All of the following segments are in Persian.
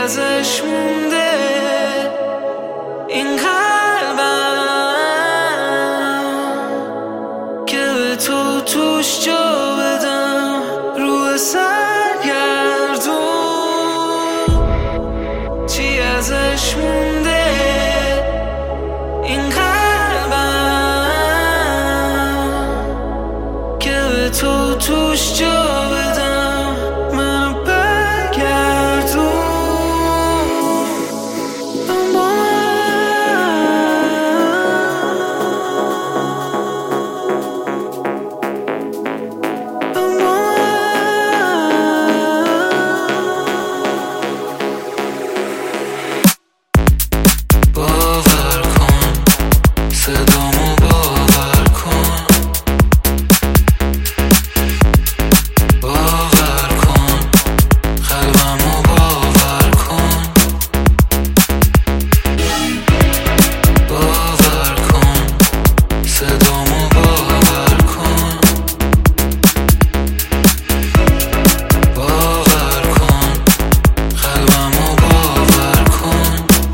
ازش مونده این قلبم که به تو توش جا بدم رو سرگردون. چی ازش مونده این قلبم که به تو توش جا بدم منو برگردون. باور کن صدامو باور کن، باور کن قلبمو باور کن، باور کن صدامو باور کن، باور کن قلبمو باور کن.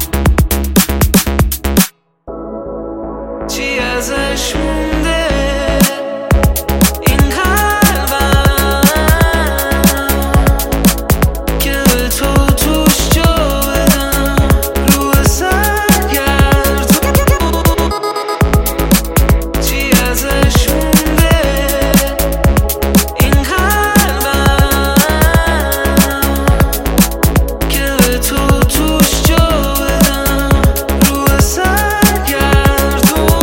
چی ازش مونده این قلبم که به تو توش جا بدم رو سرگردون. چی ازش مونده این قلبم که به تو توش جا بدم رو سرگردون.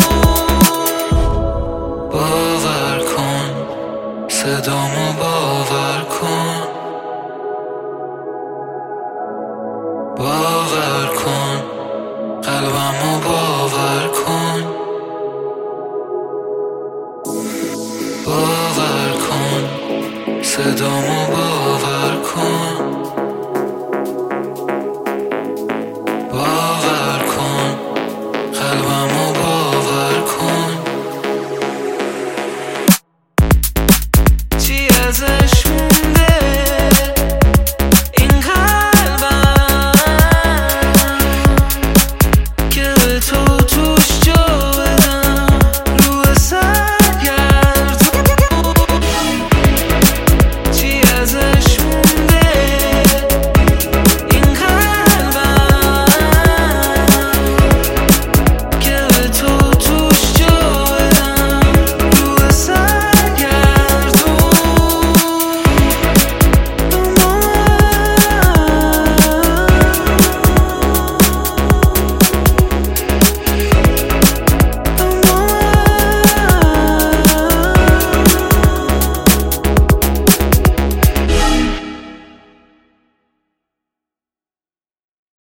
باور کن صدامو باور کن.